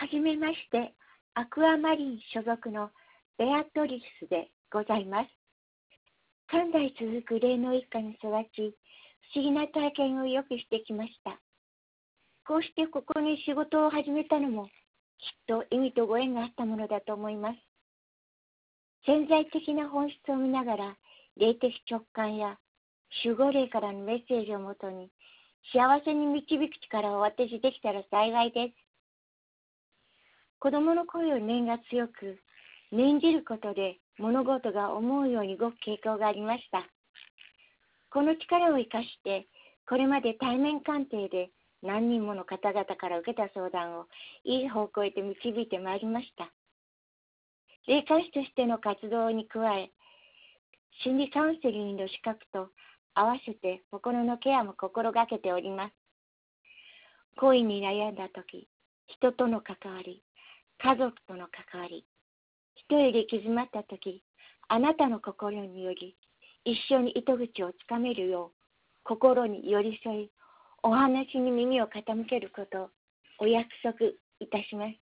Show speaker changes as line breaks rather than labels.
はじめまして、アクアマリン所属のベアトリスでございます。3代続く霊能一家に育ち、不思議な体験をよくしてきました。こうしてここに仕事を始めたのも、きっと意味とご縁があったものだと思います。潜在的な本質を見ながら、霊的直感や守護霊からのメッセージをもとに、幸せに導く力をお渡しできたら幸いです。子供の声を念が強く、念じることで物事が思うように動く傾向がありました。この力を生かして、これまで対面鑑定で何人もの方々から受けた相談をいい方向へと導いてまいりました。霊感師としての活動に加え、心理カウンセリングの資格と合わせて心のケアも心がけております。恋に悩んだとき、人との関わり、家族との関わり、一人で行き詰まったとき、あなたの心により、一緒に糸口をつかめるよう、心に寄り添い、お話に耳を傾けることをお約束いたします。